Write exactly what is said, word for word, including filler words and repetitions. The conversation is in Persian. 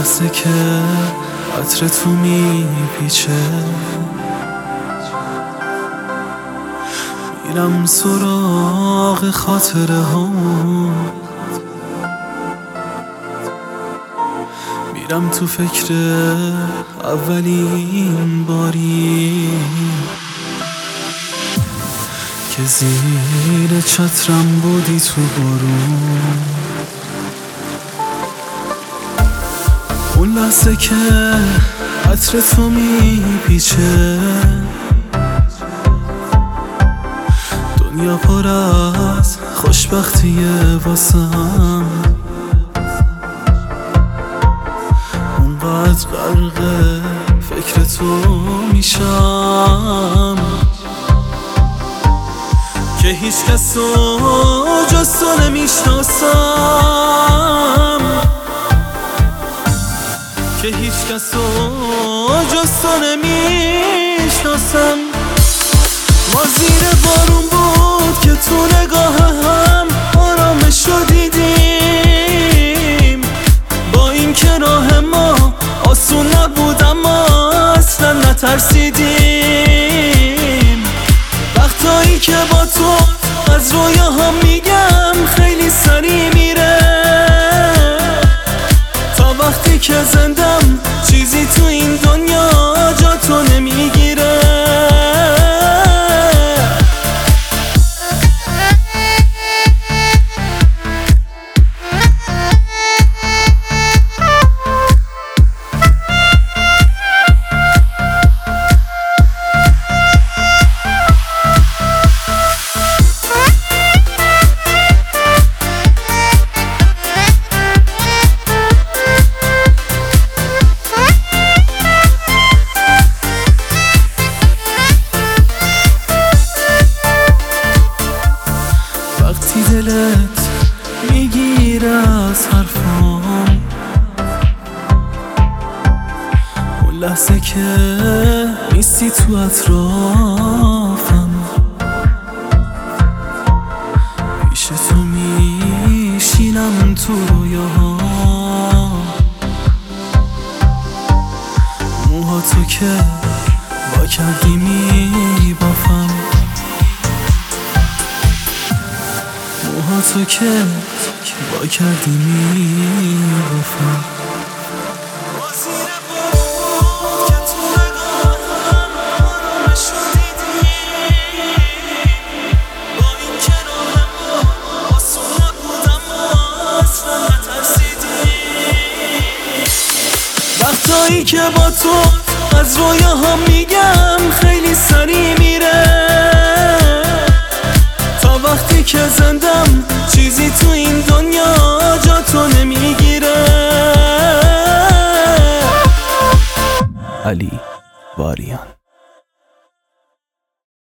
لحظه که عطر تو میپیچه میرم سراغ خاطره هامون، میرم تو فکر اولین باری که زیر چترم بودی تو بارون. اون لحظه که عطر تو میپیچه دنیا پر از خوشبختیه واسم، اونقدر غرق فکر تو میشم که هیچ کس رو جز تو نمیشناسم، که هیچ کس رو جز تو نمیشناسم. ما زیر بارون بود که تو نگاه هم آرامش رو دیدیم، با این که راه ما آسون نبود اما اصلا نترسیدیم. وقتایی که با تو از رویاها میگم خیلی سریع میره، تا وقتی که زندم چیزی تو این دنیا جا تو نمیگیره. وقتی دلت میگیره از حرفام، اون لحظه که نیستی تو اطرافم، پیش تو میشینم تو رویاها، موها تو که با کردی میبافم، موها تو که با کردی میبافم. وقتایی که با تو از رویاها میگم خیلی سریع میره، تا وقتی که زندم چیزی تو این دنیا جا تو نمیگیره. علی واریان.